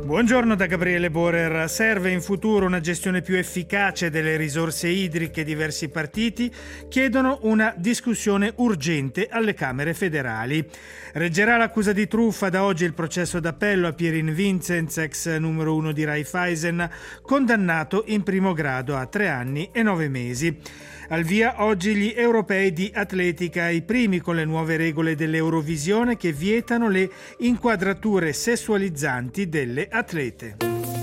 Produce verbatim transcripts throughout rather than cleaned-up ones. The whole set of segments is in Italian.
Buongiorno da Gabriele Borer. Serve in futuro una gestione più efficace delle risorse idriche. Diversi partiti chiedono una discussione urgente alle Camere federali. Reggerà l'accusa di truffa da oggi il processo d'appello a Pierin Vinzenz, ex numero uno di Raiffeisen, condannato in primo grado a tre anni e nove mesi. Al via oggi gli europei di atletica, i primi con le nuove regole dell'Eurovisione che vietano le inquadrature sessualizzanti delle atlete.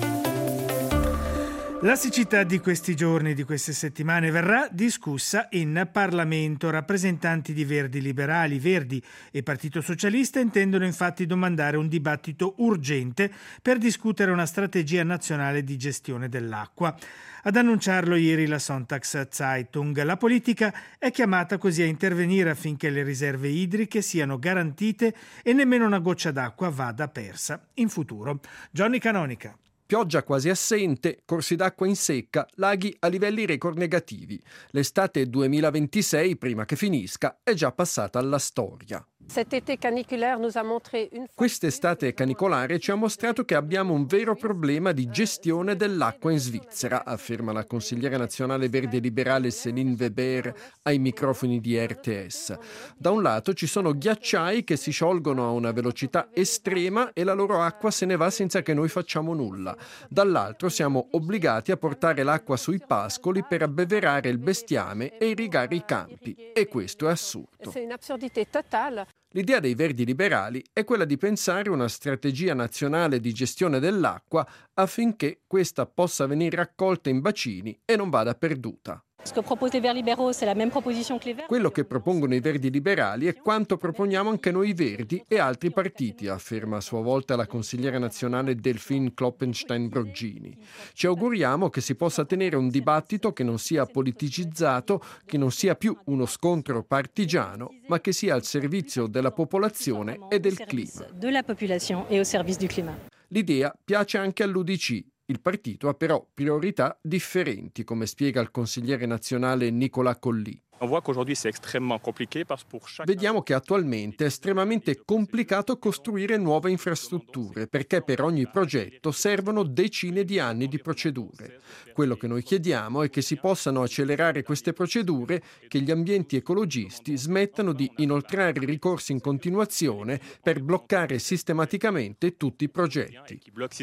La siccità di questi giorni, di queste settimane, verrà discussa in Parlamento. Rappresentanti di Verdi Liberali, Verdi e Partito Socialista intendono infatti domandare un dibattito urgente per discutere una strategia nazionale di gestione dell'acqua. Ad annunciarlo ieri la Sonntagszeitung. La politica è chiamata così a intervenire affinché le riserve idriche siano garantite e nemmeno una goccia d'acqua vada persa in futuro. Johnny Canonica. Pioggia quasi assente, corsi d'acqua in secca, laghi a livelli record negativi. L'estate duemilaventisei, prima che finisca, è già passata alla storia. Quest'estate canicolare ci ha mostrato che abbiamo un vero problema di gestione dell'acqua in Svizzera, afferma la consigliera nazionale verde liberale Céline Weber ai microfoni di R T S. Da un lato ci sono ghiacciai che si sciolgono a una velocità estrema e la loro acqua se ne va senza che noi facciamo nulla. Dall'altro siamo obbligati a portare l'acqua sui pascoli per abbeverare il bestiame e irrigare i campi. E questo è assurdo. L'idea dei Verdi Liberali è quella di pensare una strategia nazionale di gestione dell'acqua affinché questa possa venire raccolta in bacini e non vada perduta. Quello che propongono i Verdi Liberali è quanto proponiamo anche noi Verdi e altri partiti, afferma a sua volta la consigliera nazionale Delphine Kloppenstein-Broggini. Ci auguriamo che si possa tenere un dibattito che non sia politicizzato, che non sia più uno scontro partigiano, ma che sia al servizio della popolazione e del clima. L'idea piace anche all'U D C. Il partito ha però priorità differenti, come spiega il consigliere nazionale Nicolas Colli. Vediamo che attualmente è estremamente complicato costruire nuove infrastrutture perché per ogni progetto servono decine di anni di procedure. Quello che noi chiediamo è che si possano accelerare queste procedure, che gli ambienti ecologisti smettano di inoltrare i ricorsi in continuazione per bloccare sistematicamente tutti i progetti.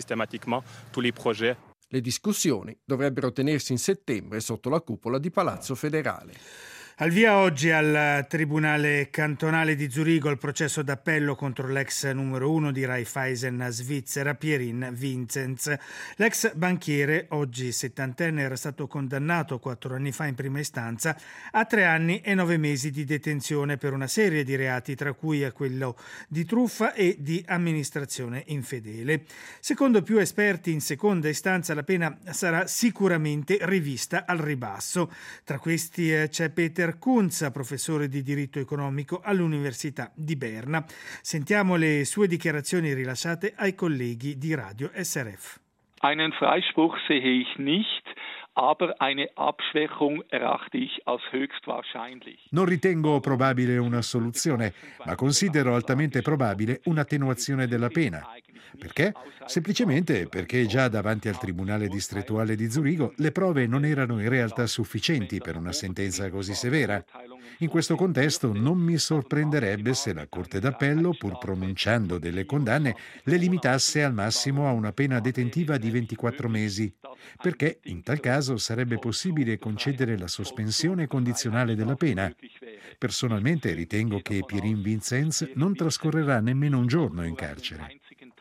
Le discussioni dovrebbero tenersi in settembre sotto la cupola di Palazzo Federale. Al via oggi al Tribunale Cantonale di Zurigo il processo d'appello contro l'ex numero uno di Raiffeisen Svizzera, Pierin Vinzenz. L'ex banchiere, oggi settantenne, era stato condannato quattro anni fa in prima istanza a tre anni e nove mesi di detenzione per una serie di reati, tra cui a quello di truffa e di amministrazione infedele. Secondo più esperti in seconda istanza la pena sarà sicuramente rivista al ribasso. Tra questi eh, c'è Peter Kunz, professore di diritto economico all'Università di Berna. Sentiamo le sue dichiarazioni rilasciate ai colleghi di Radio S R F. Einen Freispruch sehe ich nicht, aber eine Abschwächung erachte ich als höchst wahrscheinlich. Non ritengo probabile una soluzione, ma considero altamente probabile un'attenuazione della pena. Perché? Semplicemente perché già davanti al Tribunale distrettuale di Zurigo le prove non erano in realtà sufficienti per una sentenza così severa. In questo contesto non mi sorprenderebbe se la Corte d'Appello, pur pronunciando delle condanne, le limitasse al massimo a una pena detentiva di ventiquattro mesi, perché in tal caso sarebbe possibile concedere la sospensione condizionale della pena. Personalmente ritengo che Pierin Vinzenz non trascorrerà nemmeno un giorno in carcere.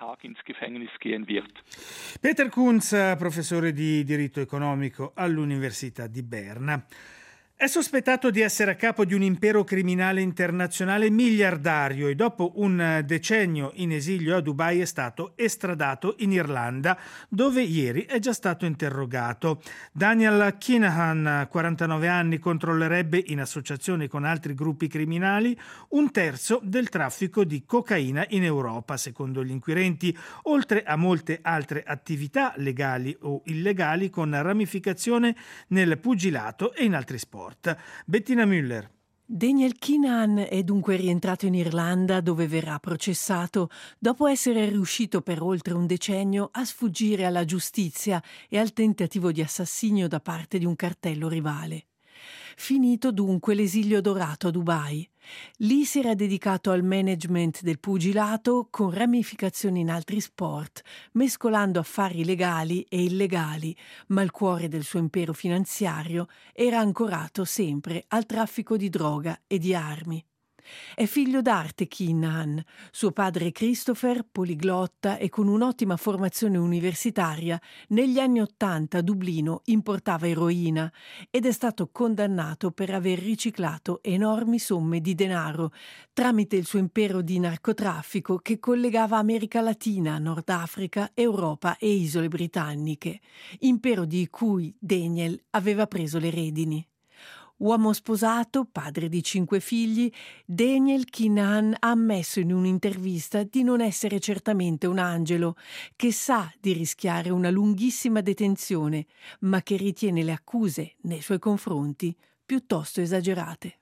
Peter Kunz, professore di diritto economico all'Università di Berna. È sospettato di essere a capo di un impero criminale internazionale miliardario e dopo un decennio in esilio a Dubai è stato estradato in Irlanda, dove ieri è già stato interrogato. Daniel Kinahan, quarantanove anni, controllerebbe in associazione con altri gruppi criminali un terzo del traffico di cocaina in Europa, secondo gli inquirenti, oltre a molte altre attività legali o illegali con ramificazione nel pugilato e in altri sport. Bettina Müller. Daniel Kinahan è dunque rientrato in Irlanda, dove verrà processato dopo essere riuscito per oltre un decennio a sfuggire alla giustizia e al tentativo di assassinio da parte di un cartello rivale. Finito dunque l'esilio dorato a Dubai. Lì si era dedicato al management del pugilato con ramificazioni in altri sport, mescolando affari legali e illegali, ma il cuore del suo impero finanziario era ancorato sempre al traffico di droga e di armi. È figlio d'arte Kinahan. Suo padre Christopher, poliglotta e con un'ottima formazione universitaria, negli anni Ottanta a Dublino importava eroina ed è stato condannato per aver riciclato enormi somme di denaro tramite il suo impero di narcotraffico che collegava America Latina, Nord Africa, Europa e isole britanniche, impero di cui Daniel aveva preso le redini. Uomo sposato, padre di cinque figli, Daniel Kinahan ha ammesso in un'intervista di non essere certamente un angelo, che sa di rischiare una lunghissima detenzione, ma che ritiene le accuse nei suoi confronti piuttosto esagerate.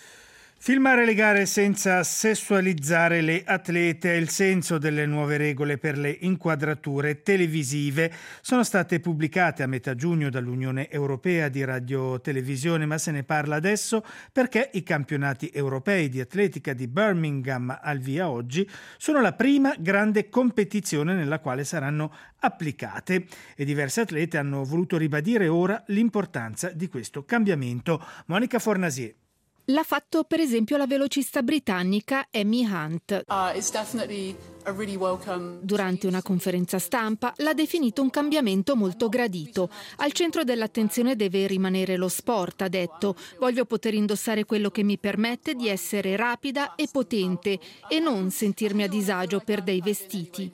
Filmare le gare senza sessualizzare le atlete è il senso delle nuove regole per le inquadrature televisive. Sono state pubblicate a metà giugno dall'Unione Europea di Radiotelevisione, ma se ne parla adesso perché i campionati europei di atletica di Birmingham al via oggi sono la prima grande competizione nella quale saranno applicate e diverse atlete hanno voluto ribadire ora l'importanza di questo cambiamento. Monica Fornasier. L'ha fatto per esempio la velocista britannica Amy Hunt. Uh, it's definitely a really welcome... Durante una conferenza stampa l'ha definito un cambiamento molto gradito. Al centro dell'attenzione deve rimanere lo sport, ha detto. Voglio poter indossare quello che mi permette di essere rapida e potente e non sentirmi a disagio per dei vestiti.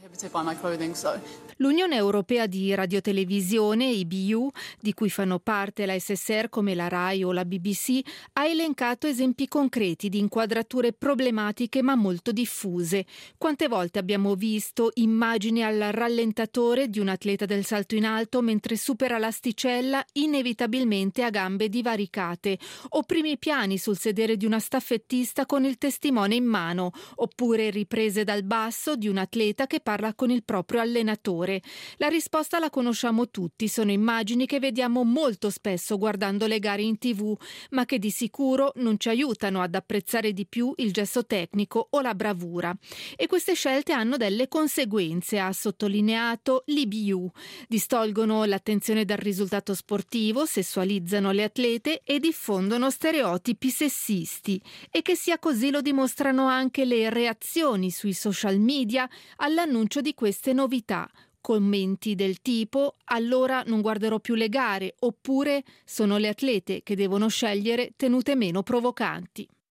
L'Unione Europea di Radiotelevisione, I B U, di cui fanno parte la S S R come la RAI o la B B C, ha elencato esempi concreti di inquadrature problematiche ma molto diffuse. Quante volte abbiamo visto immagini al rallentatore di un atleta del salto in alto mentre supera l'asticella inevitabilmente a gambe divaricate, o primi piani sul sedere di una staffettista con il testimone in mano, oppure riprese dal basso di un atleta che parla con il proprio allenatore. La risposta la conosciamo tutti, sono immagini che vediamo molto spesso guardando le gare in tivù, ma che di sicuro non ci aiutano ad apprezzare di più il gesto tecnico o la bravura. E queste scelte hanno delle conseguenze, ha sottolineato l'I B U. Distolgono l'attenzione dal risultato sportivo, sessualizzano le atlete e diffondono stereotipi sessisti. E che sia così lo dimostrano anche le reazioni sui social media all'annuncio di queste novità. Commenti del tipo «allora non guarderò più le gare» oppure «sono le atlete che devono scegliere tenute meno provocanti».